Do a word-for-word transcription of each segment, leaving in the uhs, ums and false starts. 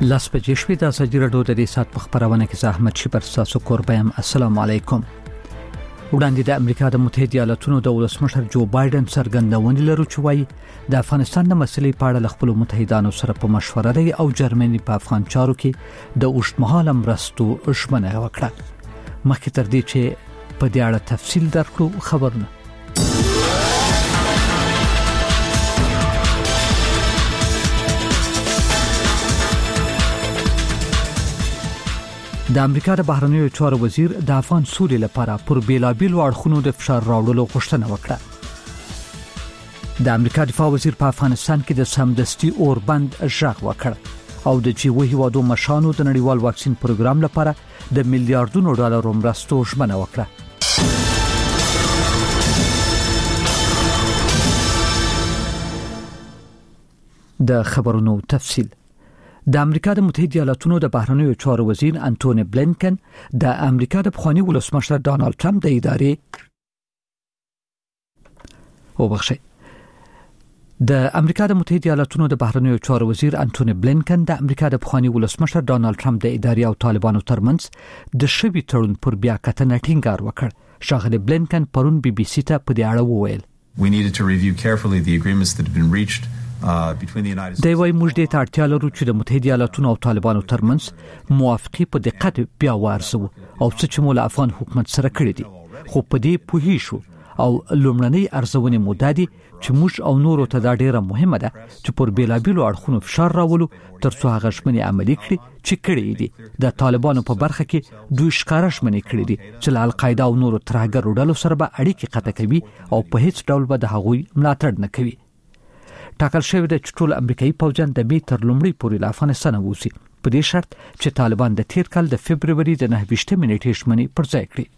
لاس بجې شوې د ازادي راډیو د دې سات په خبرونه کې زحمت شي پر تاسو قربایم. السلام علیکم. وړاندې د امریکا د متحده ایالاتونو د ولسمشر جو بایدن څرګندونې لري چې وايي د افغانستان د مسلې په اړه خپل متحدانو سره په مشوره دی او جرمني په افغان چارو کې د اوږدمهاله مرستو ژمنه وکړه. مخکې تر دې چې په دې اړه تفصیل درکړو خبرونه د امریکا د بهرنیو چارو وزیر د افغان سولې لپاره پر بیلابیلو اړخونو د فشار راوړلو غوښتنه وکړه. د امریکا دفاع وزیر په افغانستان کې د سمدستي اوربند ژغ وکړ او د جی وی هیوادو مشانو د نړیوال واکسین پروګرام لپاره د میلیارډونو ډالرو مرستو ژمنه وکړه. د خبرونو تفصیل. د امریکا د متحده ایالاتونو د بهرنیو چارو وزیر انټونی بلینکن د امریکا د پخوانی ولسمشر ډانلډ ټرمپ د ادارې او بخښي د امریکا د متحده ایالاتونو د بهرنیو چارو وزیر انټونی بلینکن د امریکا د پخوانی ولسمشر ډانلډ ټرمپ د ادارې او طالبانو ترمنځ د شوي تړون پر بیا کتنه ټینګار وکړ. ښاغلی بلینکن پرون بي بي سي ته په دې اړه وویل We needed to review carefully the agreements that had been reached د وای موږ د اړتیا لرو چې د متحده ایالاتونو او طالبانو ترمنځ موافقه په دقت بیا وارسو او چې موږ له افغان حکومت سره کړی دي، خو په دې پوهی شو او لومړنۍ ارزونې مودادي چې موږ او نورو ته دا ډیره مهمه ده چې پر بیلابیلو اړخونو فشار راولو ترڅو هغه ژمنې عملي کړي چې کړي دي. د طالبانو په برخه کې دوی ښکارا ژمنې کړي دي چې له القاعده او نورو ترهګرو ډلو سره به اړیکې قطع کوي او په هیڅ ډول به د هغوی ملاتړ نه کوي. ټاکل شوی د ټول امریکایي پوځیان د می تر لومړي پورې له افغانستان ووځي په دې شرط چې طالبان د تیر کال د فبرवरी د نهه ویشتمې نیټې ژمنې پر ځای کړي.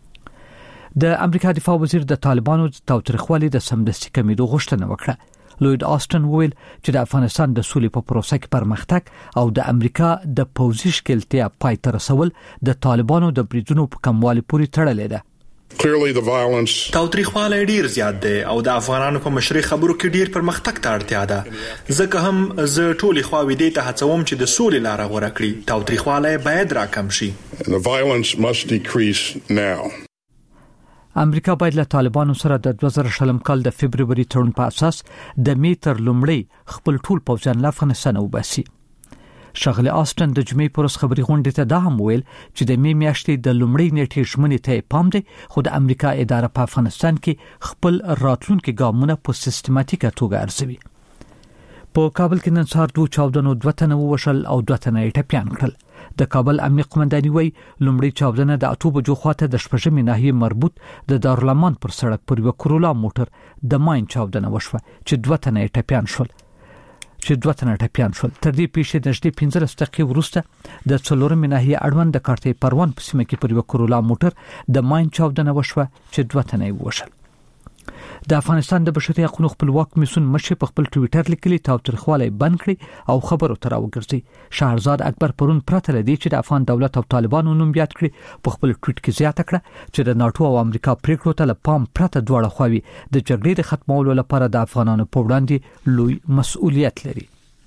د امریکا دفاع وزیر د طالبانو د تاوتریخوالي د سمدستي کمیدو غوښتنه وکړه. لوید آستن وویل چې د افغانستان د سولې په پروسه کې پرمختګ او د امریکا د پوځي ښکېلتیا پای ته رسول د طالبانو د بریدونو په کموالي پورې تړلې ده. Clearly the violence تاوتریخوالی ډیر زیات دی او د افغانانو په مشرۍ خبرو کې ډیر پرمختګ ته اړتیا ده. ځکه هم زه ټولې خواوې دې ته هڅوم چې د سولې لاره غوره کړي. تاوتریخوالی باید راکم شي. The violence must decrease now. امریکا باید له طالبانو سره د دوه زره شلم کال د فبرवरी تړون په اساس د می تر لومړی خپل ټول پوځیان له افغانستان وباسي. ښاغلی آستن د جمعې پر ورځ خبري غونډې ته دا هم ویل چې د می میاشتې د لومړۍ نیټې ژمنې ته پام دی، خو د امریکا اداره په افغانستان کې خپل راتلونکي ګامونه په سیستماتیکه توګه ارزوي. په کابل کې نن سهار دوه چاودنو دوه تنه ووژل او دوه تنه یې ټپیان کړل. د کابل امنیه قومنداني وایي لومړی چاودنه د اته بجو خواته د شپږمې ناحیې مربوط د دارالامان پر سړک پر یو کرولا موټر د ماین چاودنه وشوه چې دوه تنه یې ټپیان شول. چې دوه تنه ټپیان شول. تر دې پیښې د نږدې پنځلس دقیقې وروسته د څلورمې ناحیې اړوند د کارتې پروان په سیمه کې پر یو کرولا موټر د ماین چاودنه وشوه چې دوه تنه یې ووژل. د افغانستان د بشري حقوقو خپلواک کمیسیون مشر په خپل ټویټر لیکلي تاوتریخوالی بند کړي او خبرو ته راوګرځي. شهرزاد اکبر پرون پرته لدی چې د افغان دولت او طالبانو نوم یاد کړي په خپل ټویټ کې زیاته کړه چې د ناتو او امریکا پریکړو ته له پام پرته دواړه خواوې د جګړې د ختمولو لپاره د افغانانو په وړاندې لوی مسؤلیت لري.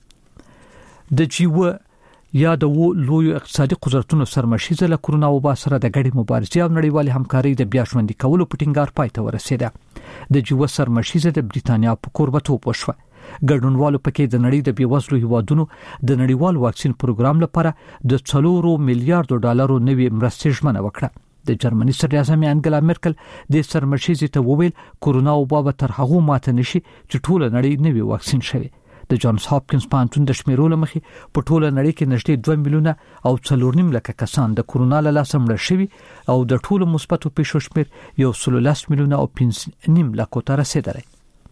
د جیو یا د وو لوی اقتصادي قدرتونو سرمشیزه له کرونا وبا سره د ګډې مبارزې او نړیوالې همکارۍ د بیا ژوندي کولو په ټینګار پای ته ورسېده. د جیو سرمشیزه د بریتانیا په کوربتوب وشوه. ګډونوالو پکې د نړۍ د بیوزلو هیوادونو د نړیوال واکسین پروګرام لپاره د څلورو میلیارډ ډالرو نوې مرستې ژمنه وکړه. د جرمني صدراعظم انګلا مرکل د سرمشیزې ته وویل کرونا وبا به تر هغه ماته نشي چې ټول نړۍ نوې واکسین شوي. د جانز هاپکینز پوهنتون د شمیرو لمخې په ټوله نړۍ کې نږدې دوه میلیونه او څلور نیم لکه کسان د کرونا له لاسه مړه شوي او د ټولو مثبتو پیښو شمېر یو سل لس میلیونه او پنځه نیم لکو ته رسیدلی.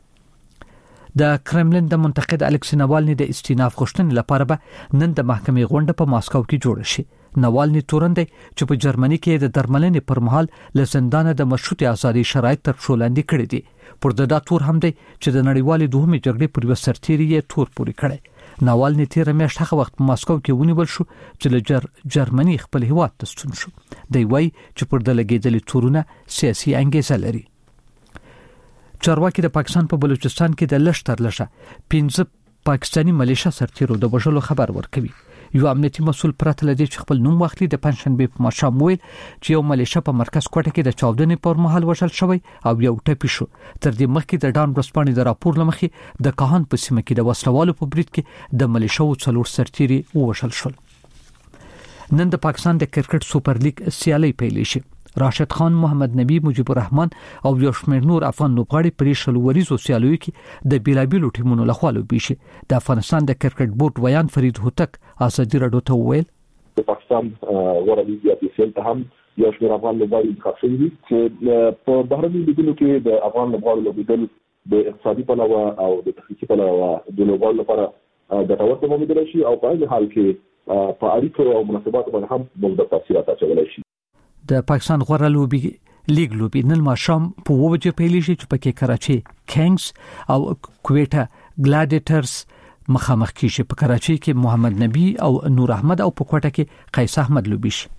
د کرملین د منتقد الکسی ناوالني د استیناف غوښتنې لپاره به نن د محکمې غونډه په ماسکو کې جوړه شي. ناوالني تورندې چې په جرمني کې د درملنې پر مهال له زندان د مشروطه ازادي شرایط تر پښو لاندې کړي دي. پر دغه تور هم دی چې د نړیوالې دوهمې جګړې پر وسرتيري یې تور پوري کړي. ناوالني تیر میاشت هغه وخت په ماسکو کې ونیول شو چې له جر جرمني خپل هیواد ته ستون شو. دی وایي چې پر دغه لګیدلې تورونه سیاسي انګیزه لري. چارواکي د پاکستان په بلوچستان کې د لشتر لشه پنځه پاکستانی ملیشیا سرتیرو د وژلو خبر ورکوي. یو امنیتي مسول پرته لدی چې خپل نوم واخلي د پنځشنبه په ماښام ویل چې یو ملیشه په مرکز کوټه کې د چاودنې پر مهال وشل شوی او یو ټپي شو. تر دې مخکې د ډان ورسپانې د راپور لمخې د کاهن په سیمه کې د وسلوالو په برید کې د ملیشو څلور سرتیري ووژل شول. نن د پاکستان د کرکټ سوپر لیګ سیالي پیل شي. راشد خان، محمد نبی، مجيب الرحمن او یو شمېر نور افغان لوبغاړي په شلوریزو سیالیو کې د بیلابیلو ټیمونو لخوا لوبي شي. د افغانستان د کرکټ بورډ ویان فرید هوتک ازادي راډیو ته وویل د پاکستان غوړه لیګ په سیل ته هم یو شمېر افغان لوبغاړي انتخاب شوي دي چې په بهرني لیګونو کې د افغان لوبغاړو لوبېدل د اقتصادي پلوه او د تخنیکي پلوه د لوبغاړو لپاره د تورته مومدل شي او په هغه حال کې په اړیکو او مناسباتو باندې هم مثبت تاثیرات اچولای شي. د پاکستان غوړه لوبي لیګ لوبي نن ماښام په وو بجې پیلې شي چې پکې کراچي کینګز او کویټا ګلاډیټرز مخامخ کیږي. په کراچي کې محمد نبی او نور احمد او په کوټه کې قیس احمد لوبي شي.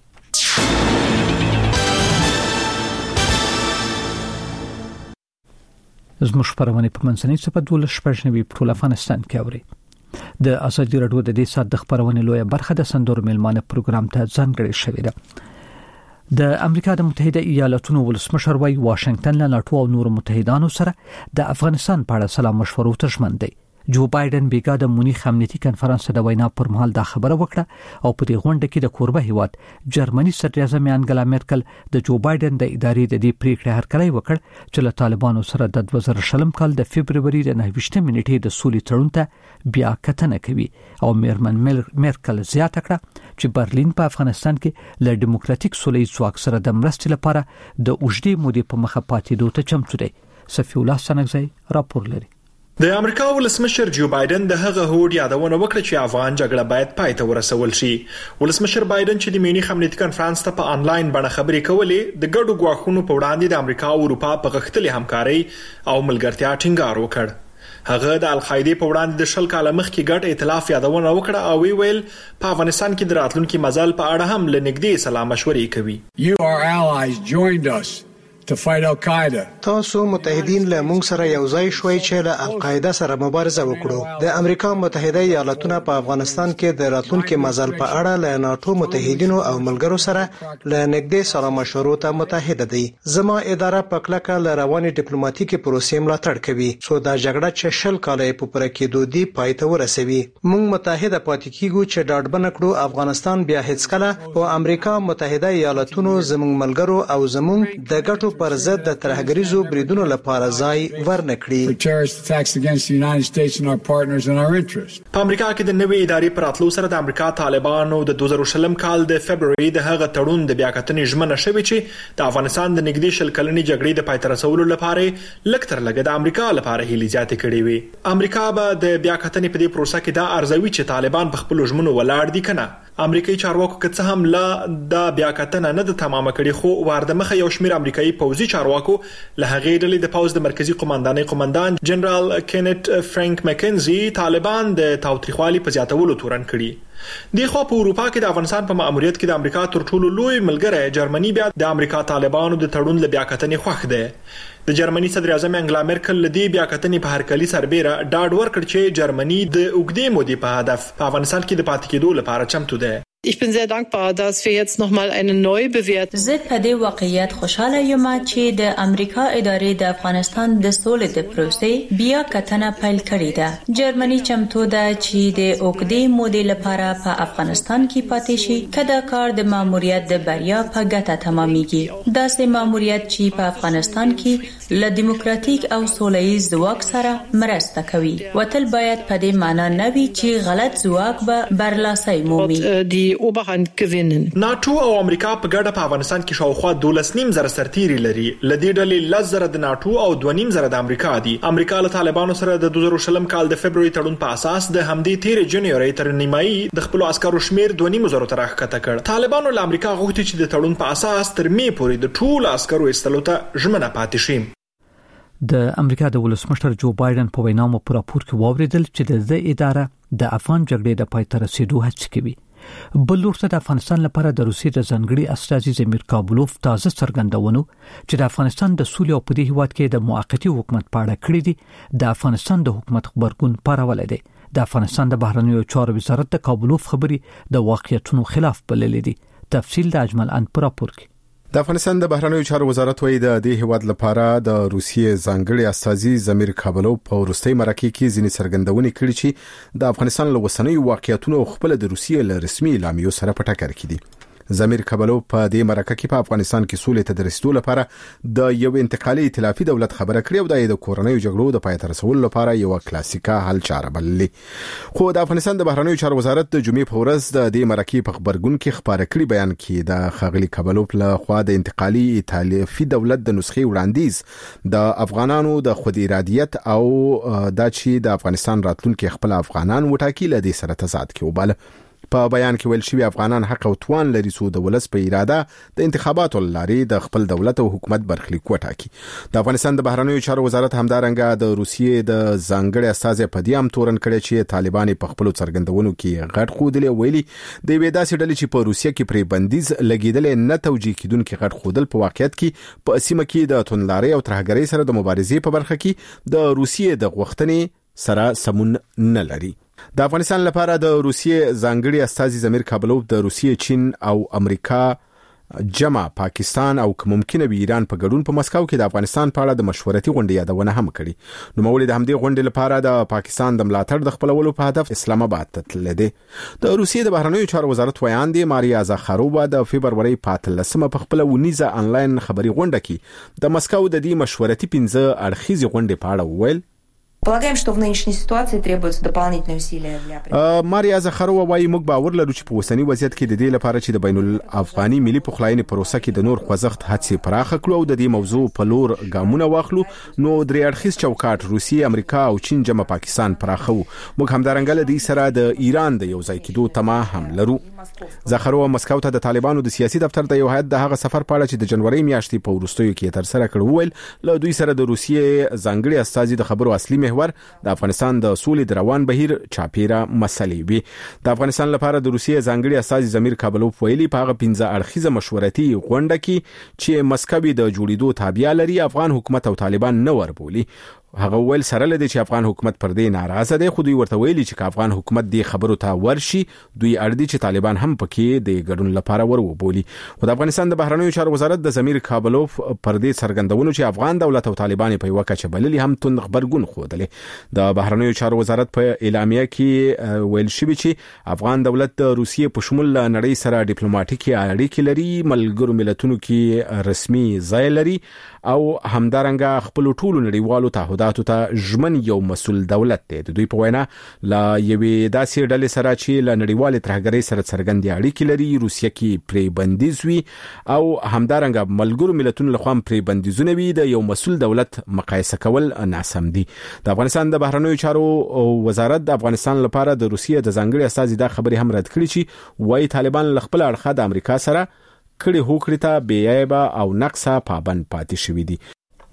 زموږ خبرونه په منځنۍ صفه دولس شپږنوي په ټول افغانستان کې اوري. د ازادي راډیو د دې سات د خبرونه لویه برخه د سندور میلمانه پروګرام ته ځانګړې شوې ده. د امریکا د متحده ایالاتونو ولسمشر وايي واشنگټن له ناتو او نور متحدانو سره د افغانستان په اړه سلام مشورو ته ژمن دی. جو بایدن بیګا د مونیخ امنیتي کانفرنس د وینا پر مهال دا خبره وکړه او په دې غونډه کې د کوربه هیواد جرمني صدر اعظم انګلا مرکل د جو بایدن د ادارې د دې پریکړې هرکلی وکړ چې له طالبانو سره د دوه زره شلم کال د فبرवरी د نهه ویشتمې نیټې د سولې تړون ته بیا کتنه کوي او میرمن مرکل زیاته کړه چې برلین په افغانستان کې له ډیموکراتیک سولې ځواک سره د مرستې لپاره د اوږدې مودې په مخه پاتې دوه چمتو دی. صفی الله سنگزی راپور لري. د امریکا ولسمشر جو بایدن د هغه هوډ یادونه وکړه چې افغان جګړه باید پای ته ورسول شي. ولسمشر بایدن چې د مینیخ امنیتي کانفرنس ته په انلاین بڼه خبرې کولې د ګډو غواخونو په وړاندې د امریکا او اروپا په غښتلې همکاري او ملګرتیا ټینګار وکړ. هغه د القاعده په وړاندې د شل کاله مخکې ګډ ائتلاف یادونه وکړه او وی ویل په افغانستان کې د راتلونکي مزل په اړه هم لنګدې سلام مشورې کوي. You our allies joined us to fight Al-Qaeda. تاسو متحدین له موږ سره یو ځای شوي چې له القاعده سره مبارزه وکړو. د امریکا متحده ایالاتونو په افغانستان کې د راتلونکي مزل په اړه له ناتو متحدینو او ملګرو سره له نږدې سره مشورو ته متحده دي. زما اداره په کلکه له رواني ډیپلوماټیکي پروسې ملاتړ کوي څو دا جګړه چې شل کاله په پوره کېدو دی پای ته ورسوي. موږ متحده پاتې کیږو چې ډاډبنه کړو افغانستان بیا هیڅ کله په امریکا متحده ایالاتونو زموږ ملګرو او زموږ د ګټو پر ضد د ترهګریزو بریدونو لپاره ځای ورنکړي. په امریکا کې د نوې ادارې پر اتلو سره د امریکا طالبانو د دوه زره شلم کال د فبرवरी د هغه تړون د بیاکتنې ژمنه شوې چې د افغانستان د نږدې شل کلنې جګړې د پای ته رسولو لپاره لکتر لګه د امریکا لپاره هلي زیاتې کړې وي. امریکا به د بیاکتنې په دې پروسه کې دا ارزوي چې طالبان په خپل ژمنو ولاړ دي کنه. امریکایي چارواکو که څه هم لا د بیاکتنه نه د تمامه کړي خو وارده مخه یو شمیر امریکایي پوځي چارواکو له هغې ډلې د پوځ د مرکزی قوماندانۍ قوماندان جنرال کینټ فرانک مکنزي طالبان د تاوتریخوالي په زیاتولو تورن کړي. د خو په اروپا کې د افغانستان په ماموریت کې د امریکا تر ټولو لوی ملګری جرمني بیا د امریکا طالبانو د تړون له بیاکتنې خوښ ده. د جرمني صدر اعظم انګلا مرکل لدی بیاکتنې په هرکلي سربېره ډاډ ورکړ چې جرمني د اوږدې مودې په هدف په افغانستان کې د پاتې کېدو لپاره چمتو ده. Ich bin sehr dankbar, dass wir jetzt noch mal eine neue Bewertung. زه په دې واقعیت خوشاله یم چې د امریکا ادارې د افغانستان د سولې د پروسې بیا کتنه پیل کړې ده. جرمني چمتو ده چې د اوږدې مودې لپاره په افغانستان کې پاتې شي کله کار د ماموریت د بریا په ګټه تمامېږي. دا سه ماموریت چې په افغانستان کې له دیموکراتیک او سولهییز ځواک سره مرسته کوي. وتل باید په دې معنی نه وي چې غلط ځواک به برلاسي مومي. Oberhand gewinnen. ناتو او امریکا په ګډه په افغانستان کې شاوخوا دولس نیم زره سرتیري لري. لدې ډلې لس زره د ناتو او دوه نیم زره د امریکا دي. امریکا له طالبانو سره د دوه زره شلم کال د فبرवरी تړون په اساس د همدې تیر جنوري تر نیمایي د خپل عسکرو شمیر دوه نیم زره تر راښکته کړ. طالبانو له امریکا غوښتي چې د تړون په اساس تر مې پورې د ټول عسکرو ایستلو ته ژمنه پاتې شي. د امریکا د ولسمشر جو بایدن په وینا مو پر راپور کې واوریدل چې د اداره د افغان جګړې د پای ته رسیدو هڅه کوي. بل ورته د افغانستان لپاره د روسیې د ځنګړي استازي زمیر کابلوف تازه څرګندونو چې د افغانستان د سولې او په دې هیواد کې د موقتی حکومت په اړه کړی دي د افغانستان د حکومت خبرګون پارول دي. د افغانستان د بهرنیو چارو وزارت د کابلوف خبري د واقعیتونو خلاف بللې دي. تفصیل د اجمل ان پر راپور کې. د افغانستان د بهرنیو چارو وزارت وایي د دې هیواد لپاره د روسیې ځانګړي استازي زمیر کابلوف په وروستي مرکه کې ځینې څرګندونې کړې چې د افغانستان له وسنیو واقعیتونو خپل د روسیې له رسمي اعلامیو سره په ټکر کې دي. زمیر کابلوف په دې مرکه کې په افغانستان کې سولې ته د رسیدو لپاره د یو انتقالي ائتلافي دولت خبره کړې او د کورنۍ جګړو د پای ته رسولو لپاره یو کلاسیکا حل چاره بللې. خو د افغانستان د بهرنیو چارو وزارت د جمعې په ورځ د دې مرکه په خبرګون کې خبره کړې بیان کې د خغلی کابلوف له خوا د انتقالي ائتلافي دولت د نسخې وړاندیز د افغانانو د خود ارادیت او د چې د افغانستان راتلونکي خپل افغانان وټاکي له دې سره تضاد کې وباله. په بیان کې ویل شوی افغانان حق او توان لري چې د ولس په اراده د انتخاباتو لارې د خپل دولت او حکومت برخلیک وټاکي. د افغانستان د بهرنیو چارو وزارت همدارنګه د روسیې د ځانګړي استازي په دې هم تورن کړی چې طالبان په خپل څرګندونو کې غټ خودلې ویلي د وېدا سیډلې چې په روسیې کې پرې بندیز لګیدل نه توجیه کیدونکو غټ خودل په واقعیت کې په سیمه کې د تونلاري او ترهګرۍ سره د مبارزې په برخه کې د روسیې د غوښتنې سره سمون نه لري. د افغانستان لپاره د روسیې ځانګړي استازي زمیر کابلوف د روسیې، چین او امریکا جمع پاکستان او ممکنه به ایران په ګډون په مسکو کې د افغانستان په اړه د مشورتي غونډې یادونه هم کړې. نو مولوی د همدې غونډې لپاره د پاکستان د ملاتړ د خپلولو په هدف اسلام آباد ته تللی دی. د روسیې د بهرنیو چارو وزارت ویاندې ماریا زاخارووا د فبرवरी په اتلسمه په خپل ونیزه انلاین خبري غونډه کې د مسکو د دې مشورتي پنځه اړخیزې غونډې په اړه وویل. Полагаем, что в нынешней ситуации требуются дополнительные усилия для ماریا زخروا وايي موږ باور لرو چې په وسنی وضعیت کې د دې لپاره چې د بین الافغاني ملي پخلاینې پروسه کې د نور خوځښت هڅې پراخه کړو او د دې موضوع په لور ګامونه واخلو. نو درې اړخیز چوکاټ روسیې، امریکا او چین جمع پاکستان پراخو. موږ همدارنګه له دې سره د ایران د یو ځای کېدو تمه هم لرو. زخروا مسکو ته د طالبانو د سیاسي دفتر د یو هیئت د هغه سفر په اړه چې د جنوري میاشتې په وروستیو کې تر سره کړ ویل له دوی سره د روسیې ځانګړي استازي د خبرو اصلي محور د افغانستان د سولې د روان بهیر چاپیره مسلې وي. د افغانستان لپاره د روسیې ځانګړي استازي زمیر کابلوف ویلي په هغه پنځه اړخیزه مشورتي غونډه کې چې مسکو د جوړېدو تابع لري افغان حکومت او طالبان نه وربولي. هغه ول سره لدی چې افغان حکومت پر دې ناراضه دی، خو دوی ورته ویلي چې افغان حکومت دې خبرو ته ورشي دوی اړدي چې طالبان هم پکې د ګډون لپاره وروبولي. خو د افغانستان د بهرنیو چارو وزارت د زمیر کابلوف پر دې څرګندونو چې افغان دولت او طالبان په یو کچه بللي هم تون خبرګون خوده. د بهرنیو چارو وزارت په اعلامیه کې ویل شوی چې افغان دولت د روسیې په شمول نړۍ سره ډیپلوماټیکي اړیکې لري، ملګرو ملتونو کې رسمي ځای لري او همدارنګه خپل ټولو نړیوالو تعهداتو ته ژمن یو مسؤل دولت دی. د دوی په وینا لا یوې داسې ډلې سره چې له نړیوال ترهګرۍ سره څرګندې اړیکې لري روسیه کې پرې بندیز وي او همدارنګه ملګرو ملتونو لخوا پرې بندیزونه وي د یو مسؤل دولت مقایسه کول ناسم دي. د افغانستان د بهرنیو چارو وزارت د افغانستان لپاره د روسیې د ځانګړي استازي دا خبرې هم رد کړې چې وايي طالبان له خپل اړخه د امریکا سره کړي هوکړې ته بیایبه او نقصه پابند پاتې شوې دي.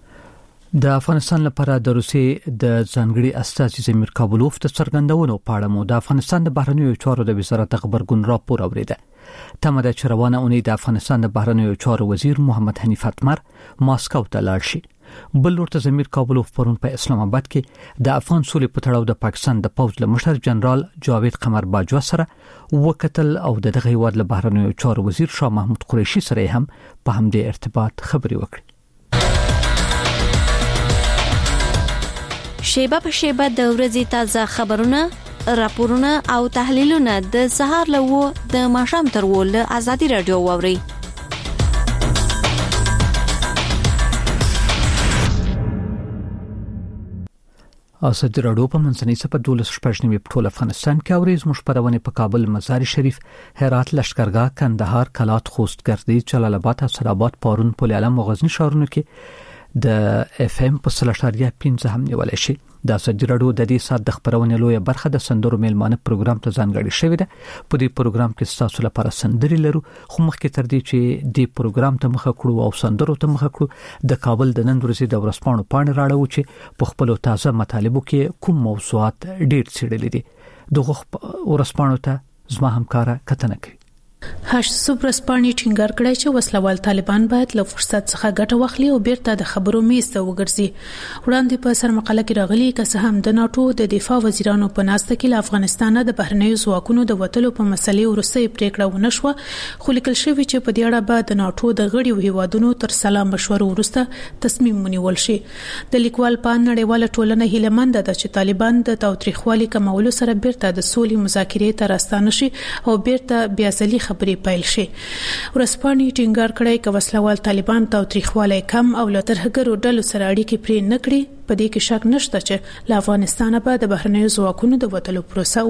د افغانستان لپاره د روسیې د ځانګړي استازي زمیر کابلوف د څرګندونو په اړه مو د افغانستان د بهرنیو چارو د وزارت خبرګون راپور اوریده. تمه ده چې روانه اونۍ د افغانستان د بهرنیو چارو وزیر محمد حنیف اتمر ماسکو ته لاړ شي. بل ورته زمیر کابلوف پرون په اسلام آباد کې د افغان سولې په تړاو د پاکستان د پوز له مشر جنرال جاوید قمر باجوا سره وکتل او د دغه هیواد له بهرنیو چارو وزیر شاه محمود قریشي سره هم په همدې ارتباط خبرې وکړي. شیبه په شیبه د ورځې تازه خبرونه، راپورونه او تحلیلونه د سهار له د ماښام تر ول ازادي رادیو ووري. ازادي رادیو په منځنۍ صفه دولس شپږنیمې په ټول افغانستان کې اوري. زموږ خبرونه په کابل، مزار شریف، هرات، لشکرګاه، کندهار، کلات، خوست، ګردې، جلال آباد، اسداباد، پارون، پل علم او غزنی ښارونو کې د اف ام په سلاشتاریا پنځه هم نیول شي. د ازادي رادیو د دې سات د خبرونه لوی برخه د سندرو میلمانه پروګرام ته ځانګړی شوی ده. په دې پروګرام کې تاسو لپاره سندري لرو، خو مخکې تر دې چې د پروګرام ته مخه کړو او سندرو ته مخه کړو د کابل د نن ورځې د ورسپانو پاڼې راړو چې په خپل تازه مطالبو کې کوم موضوعات ډېر څېړلي دي. دغه ورسپانو ته زما همکارا کتنه کوي. هشت سوبرسپانی ټینګار کړی چې وسلوال طالبان باید له فرصت څخه ګټه واخلي او بیرته د خبرو میز ته وګرځي. وړاندې په سرمقاله کې راغلي که څه هم د ناتو د دفاع وزیرانو په ناسته کې له افغانستان د بهرنیو ځواکونو د وټلو په مسلې ورسته پریکړه ونه شوه، خو لیکل شوی چې په دې اړه به د ناتو د غړیو هیوادونو تر سلا مشورو ورسته تصمیم ونیول شي. د لیکوال په نړیواله ټولنه هیله مند ده چې طالبان د تاوتریخوالي کمولو سره بیرته د سولې مذاکرې ته راستانه شي او بیرته بیا ځلي خبرې پیل شي. ورسپانې ټینګار کړی چې وسلوال طالبان تاوتریخوالی کم او له ترهګرو ډلو سره اړیکې پرې نه کړي. په دې کې شک نشته چې له افغانستان به د بهرنیو ځواکونو د وټلو پروسه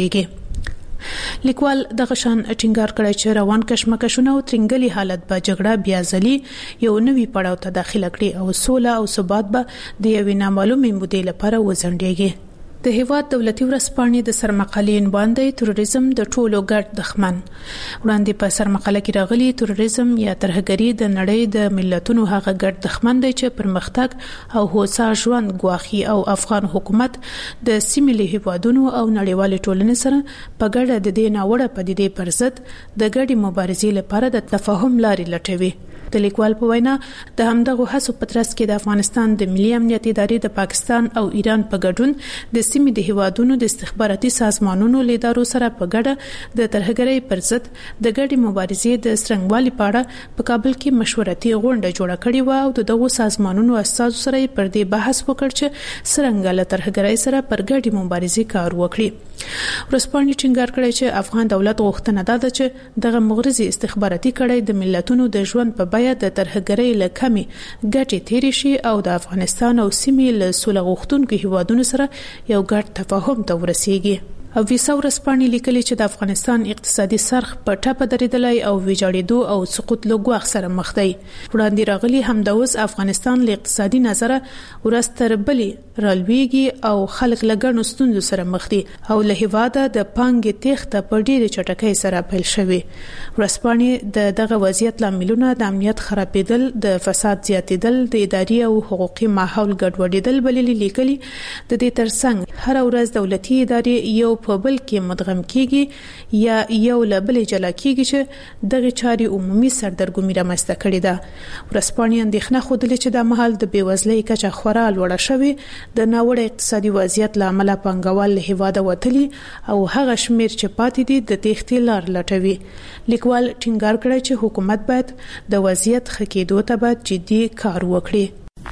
وزندېږي. لیکوال دغه شان ټینګار کړی چې روان کشمکشونه او ترنګلي حالت به جګړه بیا ځلي یو نوي پړاو ته داخله کړي او سوله او ثبات به د یوې نامعلومې مودې لپاره وزندېږي. د هیواد دولتي ورځپاڼې د سرمقالې عنوان دی تروریزم د ټولو ګډ دښمن. وړاندې په سرمقاله کې راغلي تروریزم یا ترهګري د نړۍ د ملتونو هغه ګډ دښمن دی چې پرمختګ او هوسا ژوند ګواخي او افغان حکومت د سیمې له هیوادونو او نړیوال ټولنې سره په ګډه د دې ناوړه پدیدې پر ضد د ګډې مبارزې لپاره د تفاهم لارې لټوي. د لیکوال په وینا د همدغه هڅو په ترڅ کې د افغانستان د ملي امنیت ادارې د پاکستان او ایران په ګډون د سیمې د هیوادونو د استخباراتي سازمانونو لیدارو سره په ګډه د ترهګرۍ پر ضد د ګډې مبارزې د څرنګوالي په اړه په کابل کې مشورتي غونډه جوړه کړې و او د دغو سازمانونو استازو سره پر دې بحث وکړ چې څرنګه له ترهګرۍ سره پر ګډې مبارزې کار وکړي. ورسپانې ټینګار کړی چې افغان دولت غوښتنه ده چې دغه مغرضي استخباراتي کړۍ د ملتونو د ژوند په باید د ترهګرۍ له کمی ګټې تیری شي او د افغانستان او سیمې له سوله غوښتونکو هیوادونو سره یو ګډ تفاهم ته ورسیږي. او ویسا ورسپانې لیکلي چې د افغانستان اقتصادي سرخ په ټاپه درېدلی او ویجاړېدو او سقوط له ګواښ سره مخ دی. وړاندې راغلي همداوس افغانستان له اقتصادي نظره ورځ تر بلې رالویږي او خلک له ګڼو ستونزو سره مخ دي او له هیواده د پانګې تېښته په ډېرې چټکۍ سره پیل شوې. ورسپانې د دغه وضعیت لاملونه د امنیت خرابېدل، د فساد زیاتېدل، د اداري او حقوقي ماحول ګډوډېدل بللي لیکلي. د دې ترڅنګ هر ورځ دولتي ادارې یو په بل کې مدغم کیږي یا یو له بلې جلا کیږي چې دغه چاري عمومي سردرګمي رامنځته کړې ده. ورسپانې اندېښنه خوده چې د مهال د بیوزلۍ کچه خورا لوړه شوې، د ناوړه اقتصادي وضعیت له امله پانګوال له هیواده وتلي او هغه شمیر چې پاتې دي د تېښتې لار لټوي. لیکوال ټینګار کړی چې حکومت باید د وضعیت ښه کېدو ته باید جدي کار وکړي.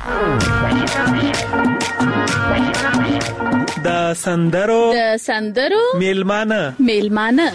د سندرو د سندرو میلمانه میلمانه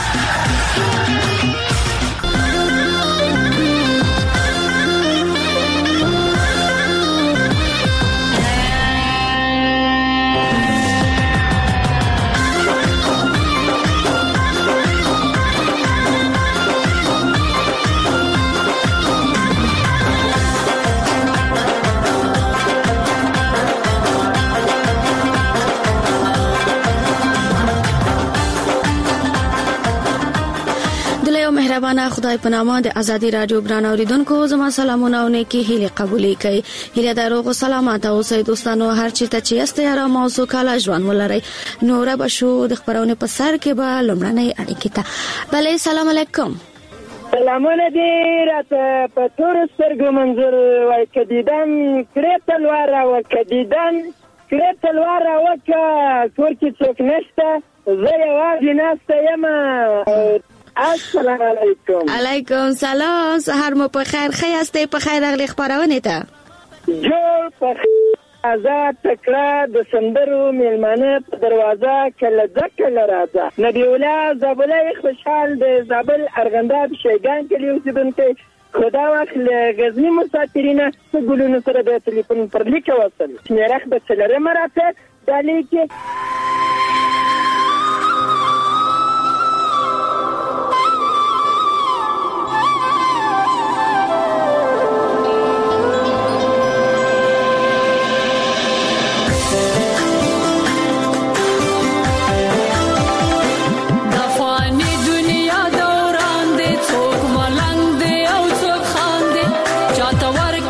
مهربانه خدای په نامه د ازادي رادیو بران اوریدونکو زما سلامونه او نیکی هیله قبول کړئ. هیله دروغ او سلامات اوسئ دوستانو، هر چیرته چې یاست یا موضوع کاله ژوند ولرئ. نور به شو د خبرونه په سر کې به لمړنۍ اړیکې ته بلې. السلام علیکم. سلامونه دې راته په تور سترګو منظور وای کدیدن کړه تلوار او کدیدن کړه تلوار او کور کې څوک نشته، زه یوازې ناسته یم. السلام علیکم. علیکم سلام. سحر مو په خیر. خی هستی په خیر اغلی خبرونه ته جوړ په آزاد تکړه د سندرو میلمانه په دروازه کله ځکه راځه. نبی الله زابلای خوشحال د زابل ارغنداب شیګان کلی اوسیدونکو خدا وخت له غزنی مسافرینه په ګلونو سره د ټلیفون پر لیک وصل شمیرخ به څلره مراتب د لیک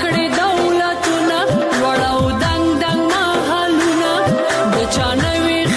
چانوي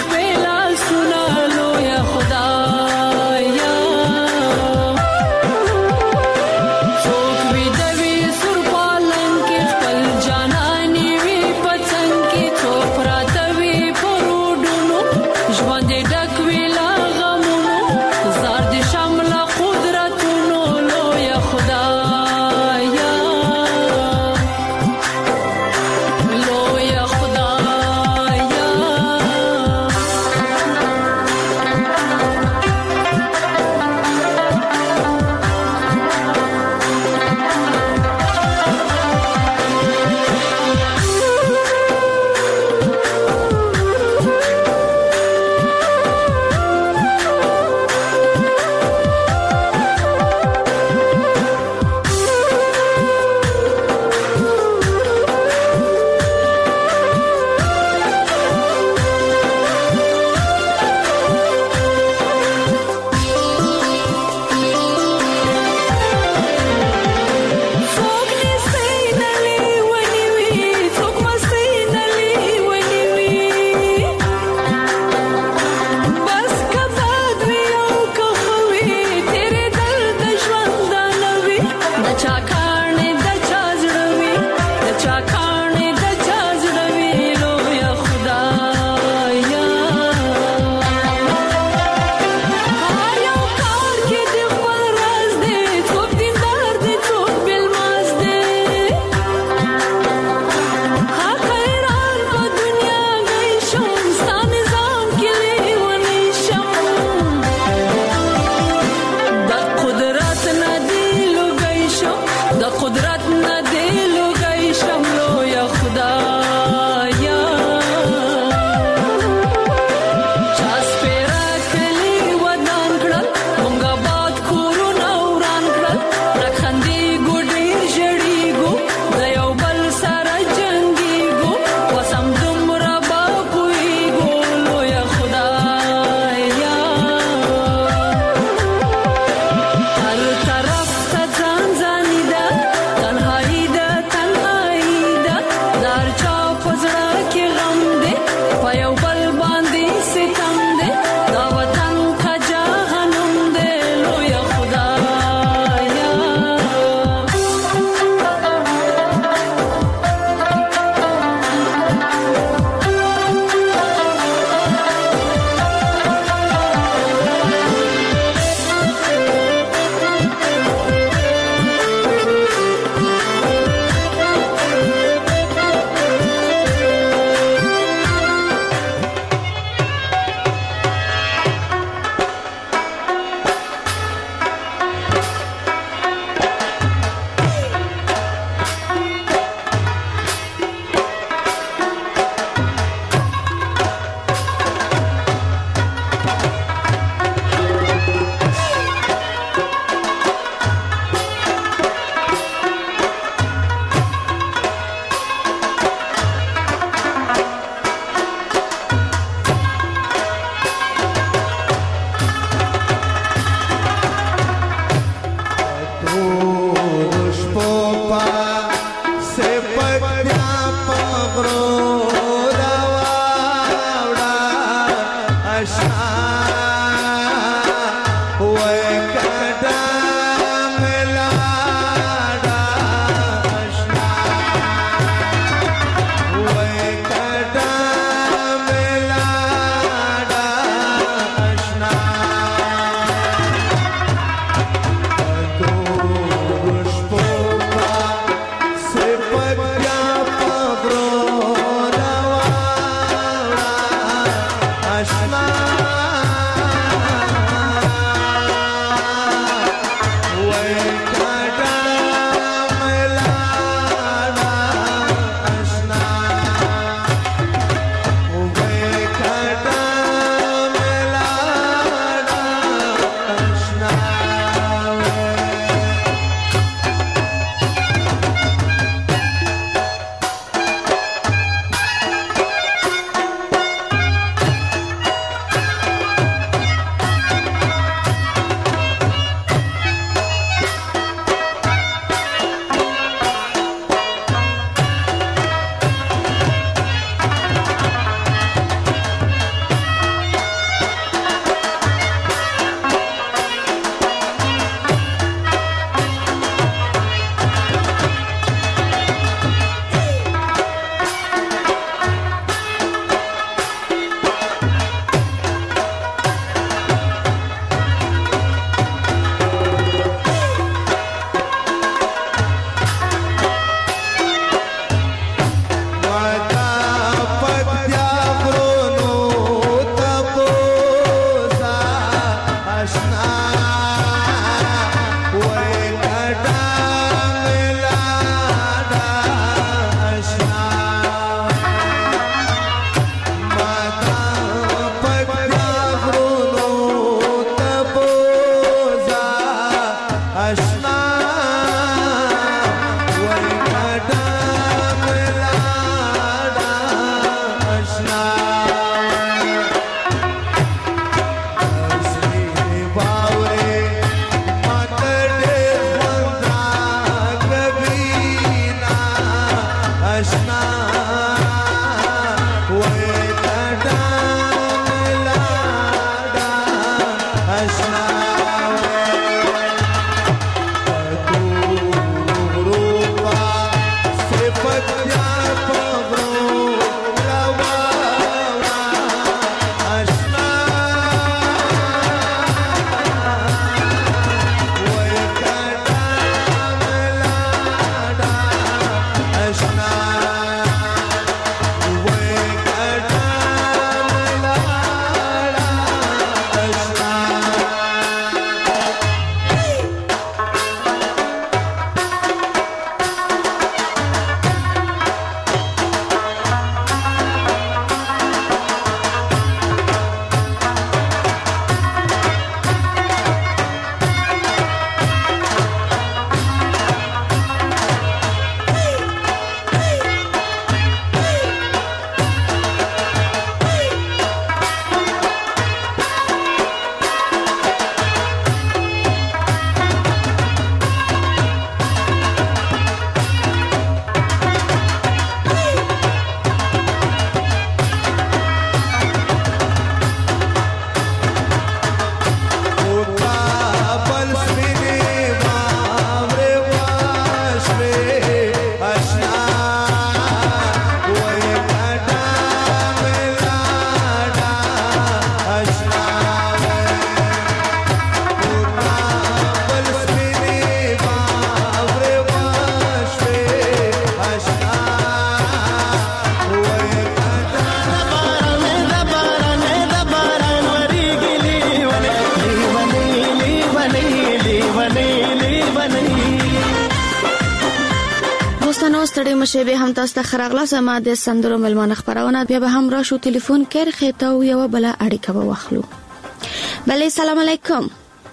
ستړي مشه به هم تاسو ته خراغله سما د سندرو ملمانه خبرونه بیا به هم راشو ټلیفون کړ خته او یو بل اړیکه به واخلو. بله سلام علیکم.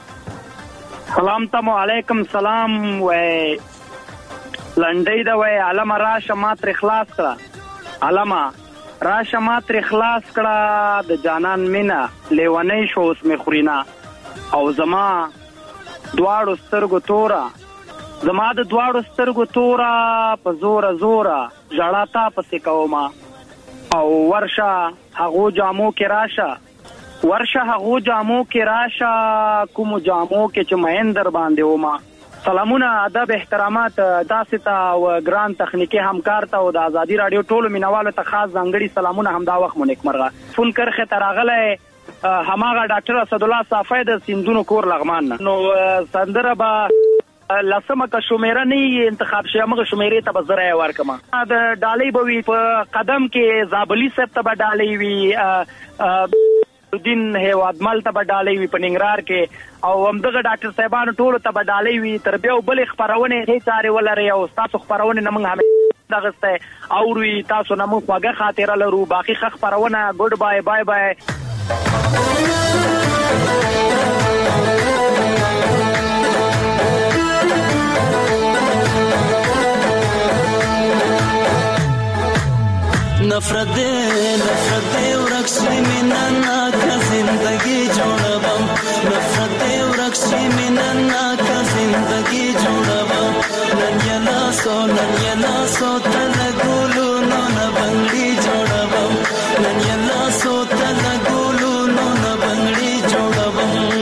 سلام تم علیکم سلام و لنډی دا و علامه راشه مات اخلاص کړه علامه راشه مات اخلاص کړه د جانان مینا لیونی شو اوس می خورینا او زما دواړو سترګو تورا زما د دواړو سترګو تورا په زور زورا ژړا تا پسې کوما او ورشه هغو جامو کې راشه ورشه هغو جامو کې راشه کوم جامو کې چې مهندر باندې وما. سلامونه، ادب، احترامات تاسو ته او ګران تخنیکی همکار ته او د ازادي رادیو ټولو مینوالو ته خاص ځانګړي سلامونه. همدا وخت مو نیکمرغه. فون کرخه تراغله هماغه ډاکټر اسد الله صافی د سیندونو کور لغمان نو سندره با لسمه کا شمیره نه انتخاب شي، موږ شمیره ته بزره ورکما د ډالۍ بوي په قدم کې زابلی سپ ته ډالۍ وی دین هیوادمل ته بدالې وی په ننګرهار کې او همدغه ډاکټر صاحبانو ټولو ته بدالې وی تر بیا بل خبرونه هي چاري ولري او تاسو خبرونه نمنګ هم دغسته او وی تاسو نمو خوږه خاطره لرو. باقي خبرونه ګډ بای بای بای. नफरत दे नफरत दे ورکشي مینا نا کا زندگی جوړوم نفرت دے ورکشي مینا نا کا زندگی جوړوم نن یلا سو نن یلا سو تل ګولو نو نه بنگړي جوړوم نن یلا سو تل ګولو نو نه بنگړي جوړوم.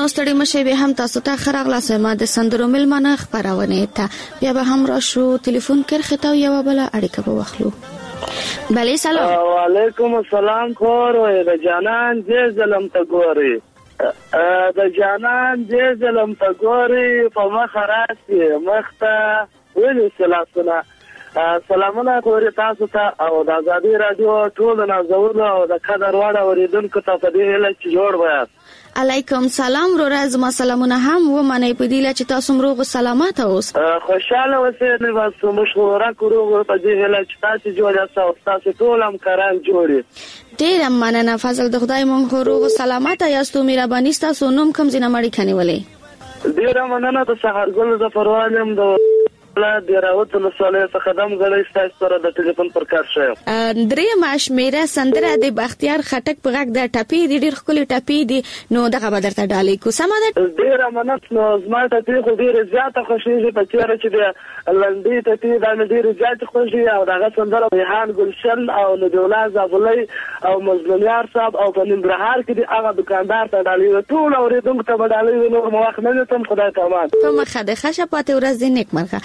نو ستړي مشه به هم تاسو ته خراغلا سما د سندرو ملمنه خبرونه ته بیا به هم را شو ټلیفون کرخه ته یو بل اړیکه به واخلو. بله سلام. وعلیکم السلام. خور د جانان دې ظلم ته ګوري د جانان دې ظلم ته ګوري په مخ راسي مخته ولې سلاسونه سلامونه کوي تاسو ته او د ازادي رادیو ټول نازول او د قدر وړ اوریدونکو ته په دې هله چې جوړ وایي. علیکم سلام رو راز ما سلامونه هم و منی په دی چې تاسو مروغ سلامات اوس. خوشاله اوسئ نو تاسو مشوره کوو په دې هله چې تاسو جوړ یاست تاسو ټول هم کاران جوړي. ډیر مننه فضل د خدای مونږ روغ سلامات یاستو مهرباني تاسو نوم کوم زینه مړی کني ولې. ډیر مننه د سحرګل د پروالم د لا دیراوت نو سوالې څخه دم غلې ستاسو سره د ټلیفون پر کار شوم. درې ماش میرا سندره د بختیار خټک په غږ د ټپی د ډیر خولي ټپی دی نو دغه بدرته ډالې کو سم ده. ډیر مننه نو زما ته خو ډیر زیاته خوشیږي په چیرې چې د لندې ته تی د ډیر زیاته خوشي او دغه سندره ریحان ګلشن او نجولا زابلې او مظلومیار صاحب او په ننګرهار کې د هغه دکاندار ته ډالې ټول اوریدونکو ته ډالې نو مواخ نه تم خدای ته امان. په مخه د خشه پاتې ورځ د نیک مرغه.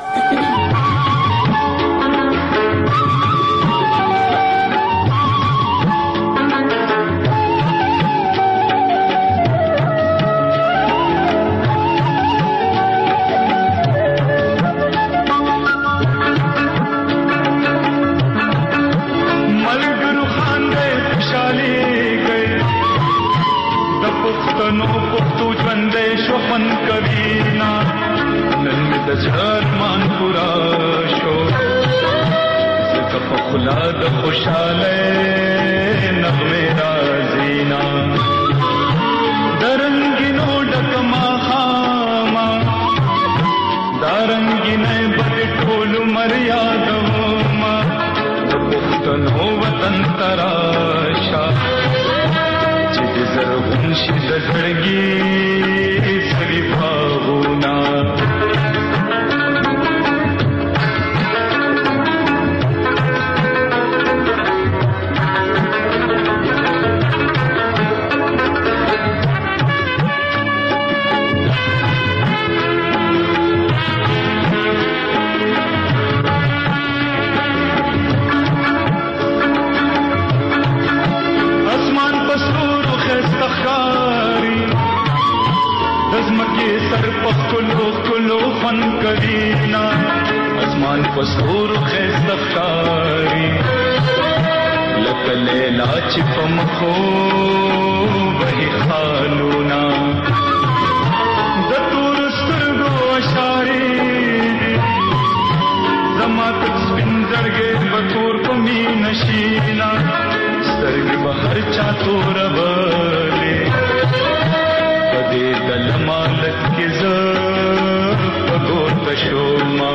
ارمان پورا شو زکه په خلا د خوشاله نغمه رازینا درنګینو ډکما خاما درنګینه بد ټول مریادو ما د پښتنو وطن تراشا چې د زرغون شي د زړګي سړي باغونا. اسمان پسور خیست اختاری لکل لاچ پمخو بہی خالونا دتور سترگو اشاری زما تک سپنزرگے بطور پمی نشینا سترگ بہر چاتور بلے پدے دل مالت کے زر پگو تشوما.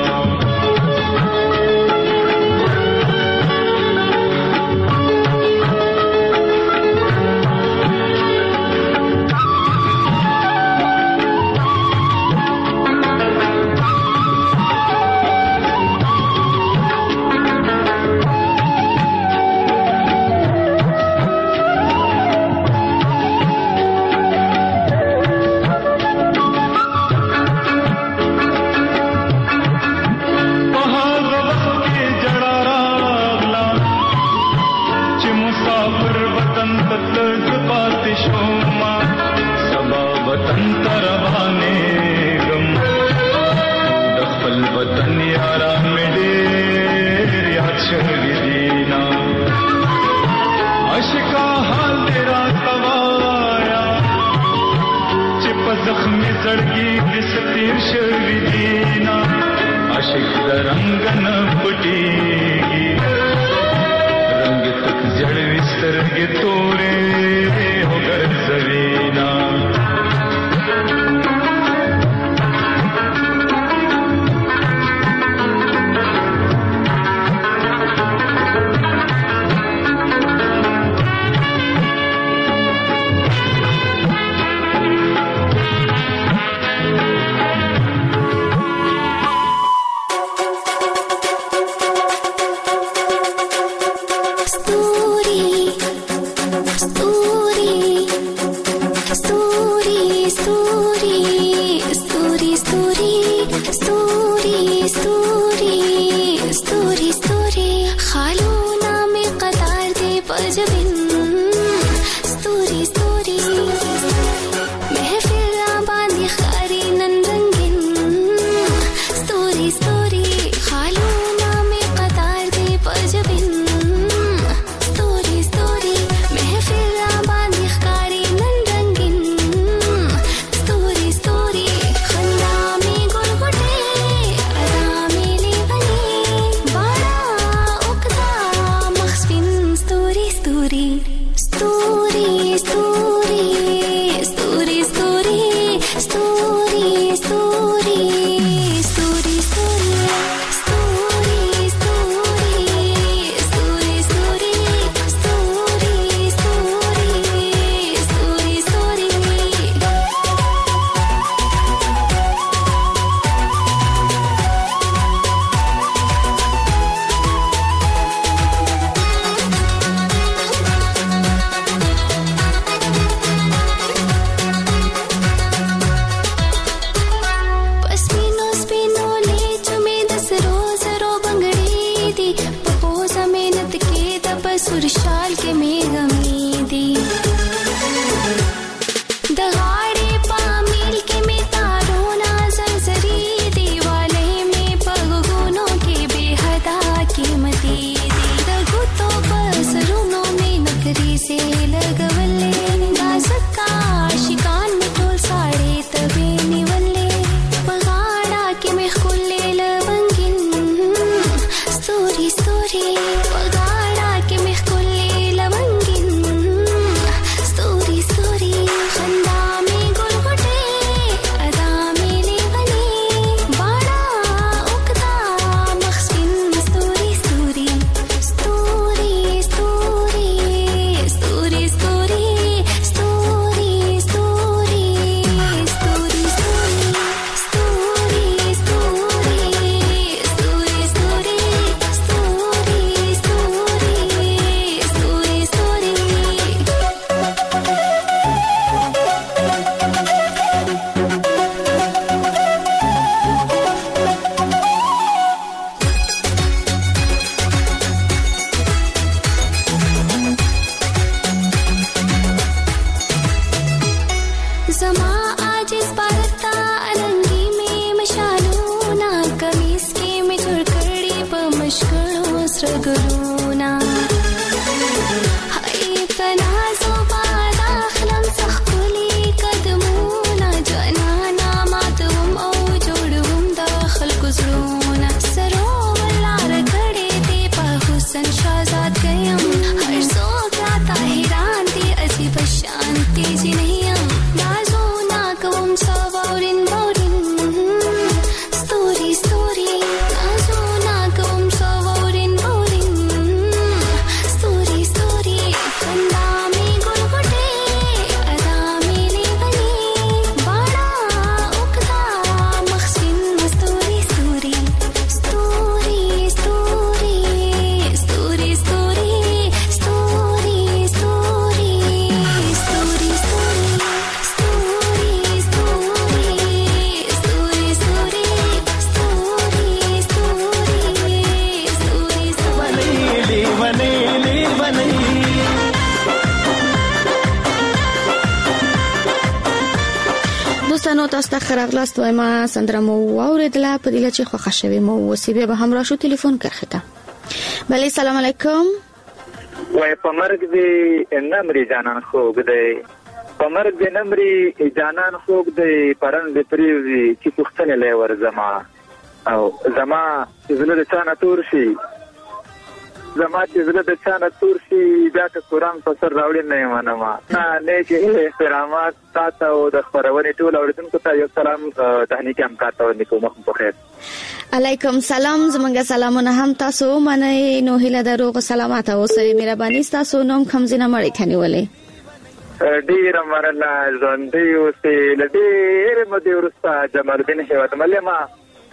دوستانو تاسو ته خراغلاست وایم سندره مو اوریدله په دې چې خوښه شوي مو وسیبه به همراه شو ټلیفون کرخته. بله سلام علیکم. وای په مرګ دې نمرې جانان خوګ دی په مرګ دې نمرې جانان خوګ دی پرن دې پریوزي چې پښتنه لې ور زما او زما زله د چانه تور شي زما چې زله د چانه تور شي دا ته قرآن په سر راوړي نه منما نه نه چې احترامات تاسو او د خبرونه ټول اوریدونکو ته یو سلام تهنیت هم کاته نیکو مخ په خیر. علیکم سلام زمونږ سلامونه هم تاسو منئ نو هیله دروغ سلامات اوسئ مهرباني تاسو نوم کمزینه مړی کنيولې ډیر مرلا ژوندې اوسې لډیر مدي ورستا جمال الدین هیواد ملما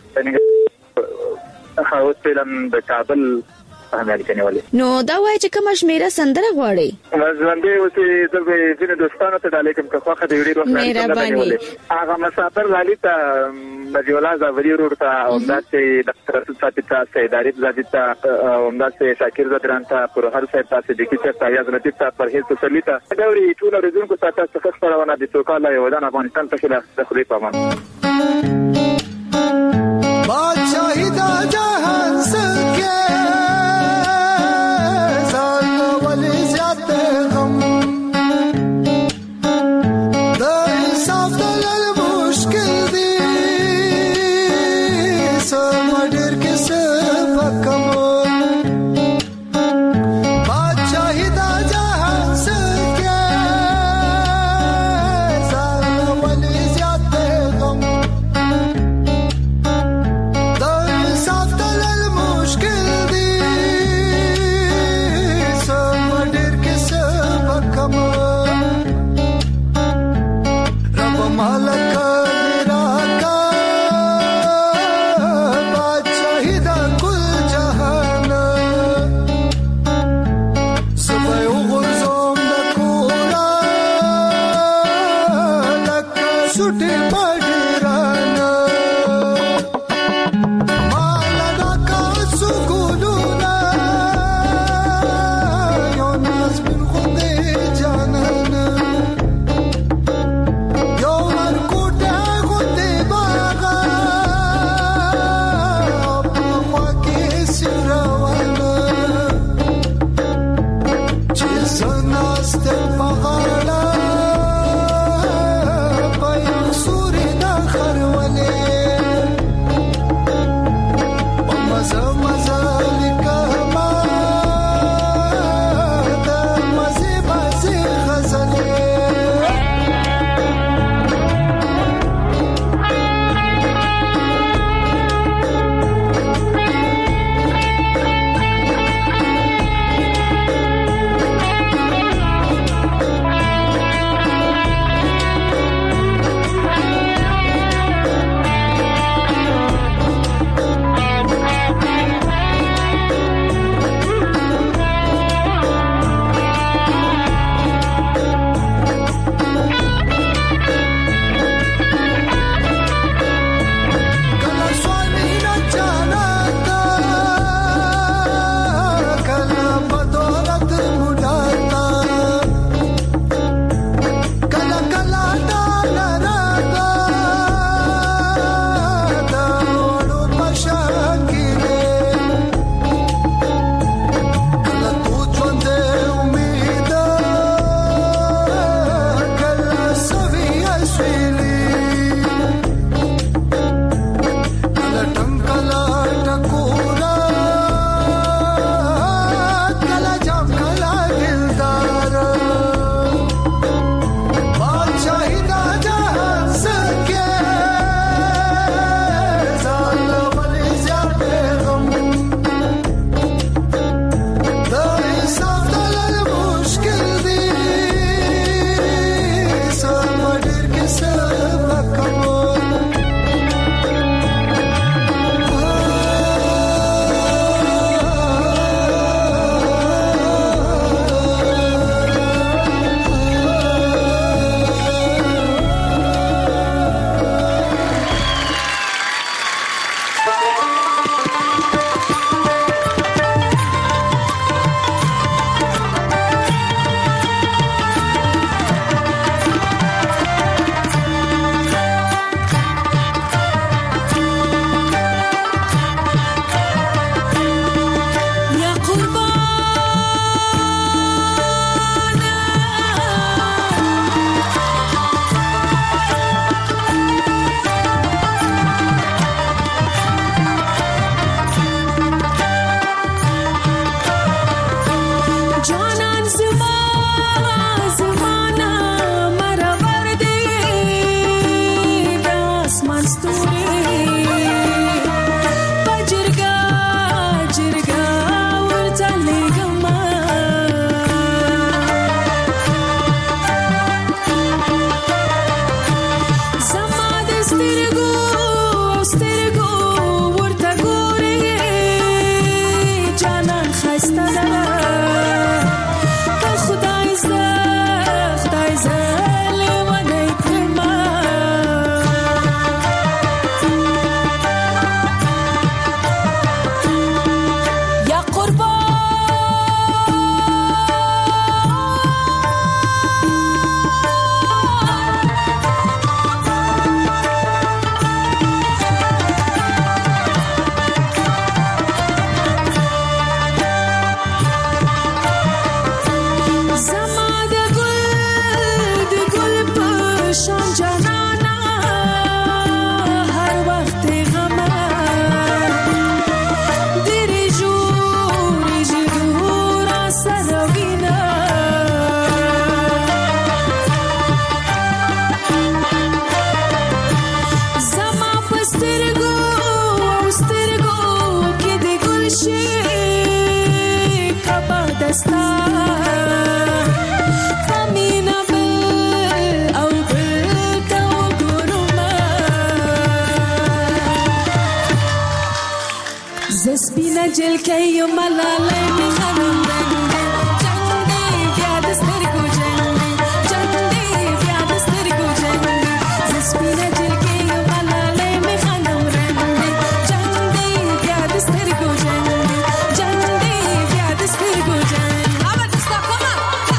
څنګه هاوس فلم د کابل نو دا وای چې کوم شمیره سندره غواړي ژوندې اوسې د وینې دوستانو ته علیکم که خوخه دی ویډیو مهرباني هغه مسافر غالي ته مجولا زاوري ورته او داسې ډاکټر رسول صاحب ته سیداری زادي ته او داسې شاکر زدران ته پر هر څه تاسو د کیسه تایید نتی ته پرهیز تسلی ته دوري ټول ورزونکو تاسو څخه خبرونه د توکاله یو د افغانستان په خلاف د خوري پامان بادشاہی دا جہان سکے ستا کمینه بل او بل ته وګورمه زه سپینه جلکۍ یم ملالۍ مې غنم رنګ دی جنګ دی بیا د سترګو جنګ دی جنګ دی بیا د سترګو جنګ دی زه سپینه جلکۍ یم ملالۍ مې غنم رنګ دی جنګ دی بیا د سترګو جنګ دی جنګ دی بیا د سترګو جنګ هغه دستا کومه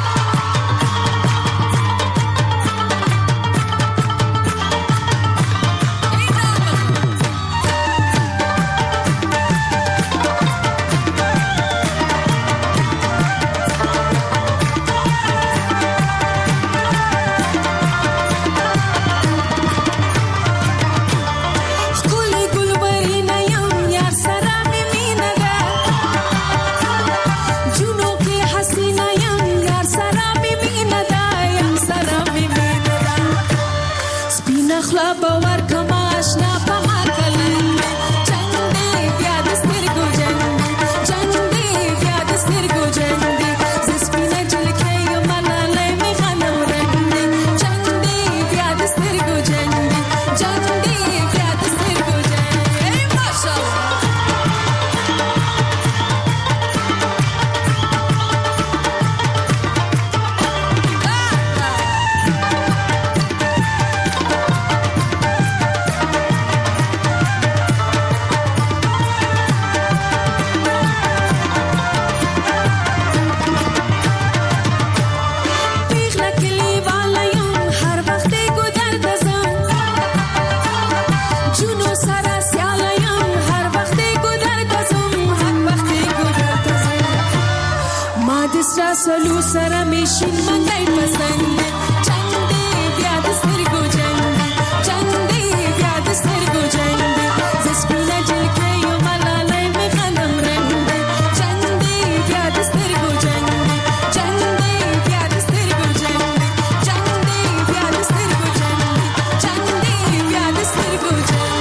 سلو سره میشین منګای پسند چنګ دی بیا د سترګو جنګ چنګ دی بیا د سترګو جنګ زسپینا جلکې یو ملالای می غنم رنګ چنګ دی بیا د سترګو جنګ چنګ دی بیا د سترګو جنګ چنګ دی بیا د سترګو جنګ چنګ دی بیا د سترګو جنګ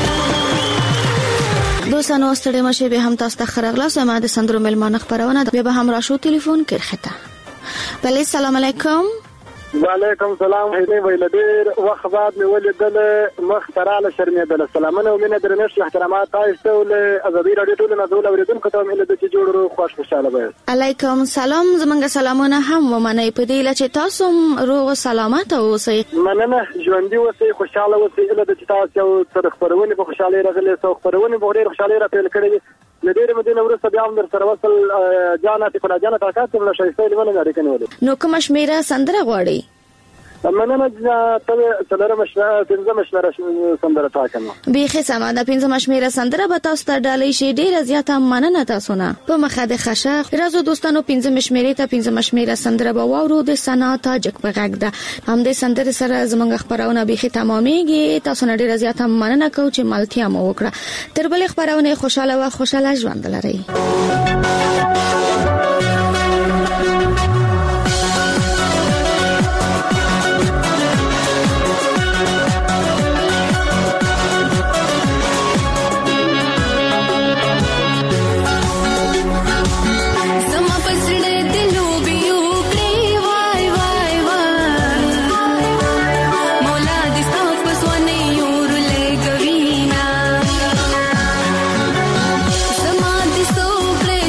دوستانو ستړي مشه به هم تاسو ته خرغلا سما د سندرو ملمانه خبرونه به هم راشو ټلیفون کړخته بله السلام علیکم وعلیکم السلام هیله ویلدیر وخت بعد مې ولیدل مختراله شرمېدل سلامونه او مینه درنښت احترامات تاسو له ازادي رادیو ټول نه زول اوریدونکو ته مې له دې جوړو خوش خوشاله وای علیکم سلام زمونږ سلامونه هم ومنئ په دې لچ تاسو روغ سلامت اوسئ مننه ژوندۍ اوسئ خوشاله اوسئ له دې تاسو سره خبرونه په خوشاله راغلي سو خبرونه په ډېر خوشاله را پیل کړی لدیر مدینه ورسته بیا هم در سره وصل جانات کلا جانات تاسو له شایسته لیونه لري کنه نو کوم شمیره سندره غواړي مننه ته څلره مشره پنځه مشره سندره تاکنه بیخي سما د پنځه مشره سندره به تاسو ته ډالۍ شي ډیره زیاته مننه تاسو نه په مخه د خشخ راځو دوستانو پنځه مشره ته پنځه مشره سندره به واورو د سنا تاجک په غږ ده هم د سندره سره زمونږ خبرونه بیخي تمامېږي تاسو نه ډیره زیاته مننه کوم چې ملتیا مو وکړه تر بلې خبرونه خوشاله او خوشاله ژوند لرئ Play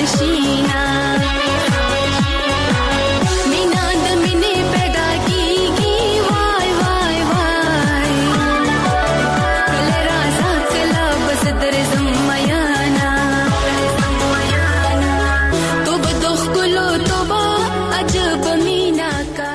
خامشینا مینا د مینې پیدا کیږي وای وای وای کله راځه کله بس در زمایانا تو بدخ کلو توبه عجب مینا کا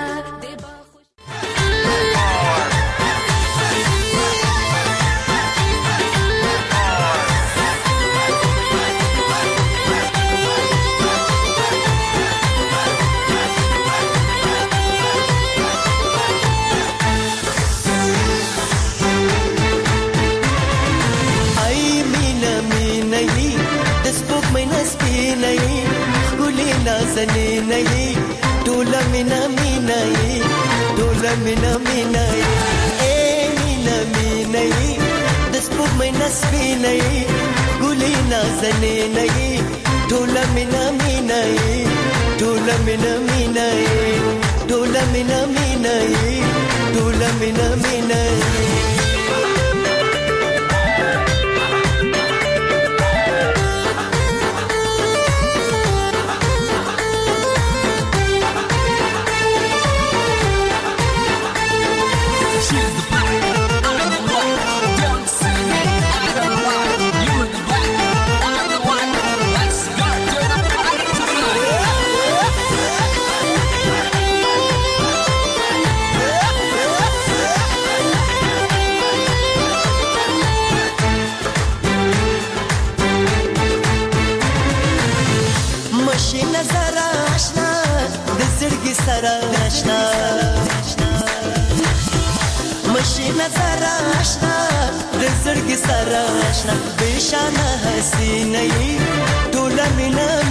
زنی نئی ټوله مینا مینا ای ټوله مینا مینا ای اے مینا مینا ای د سپوږمۍ نسبی نئی ګلې نازنې نئی ټوله مینا مینا ای ټوله مینا مینا ای ټوله مینا مینا ای ټوله مینا مینا ای نظر آشنا رزق سره آشنا بشانه حسینه ټوله مینا